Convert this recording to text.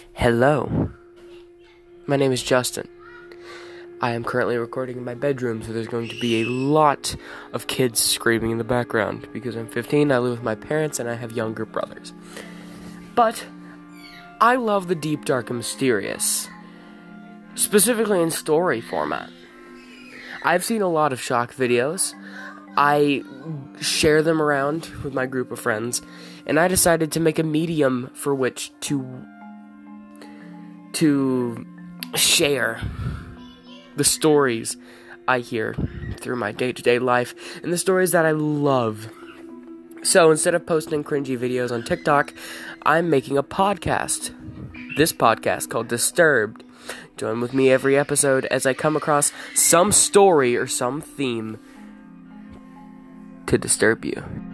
Hello, my name is Justin. I am currently recording in my bedroom, so there's going to be a lot of kids screaming in the background because I'm 15, I live with my parents, and I have younger brothers. But I love the deep, dark, and mysterious, specifically in story format. I've seen a lot of shock videos. I share them around with my group of friends, and I decided to make a medium for which to share the stories I hear through my day-to-day life and the stories that I love. So instead of posting cringy videos on TikTok, I'm making a podcast. This podcast called Disturbed. Join with me every episode as I come across some story or some theme to disturb you.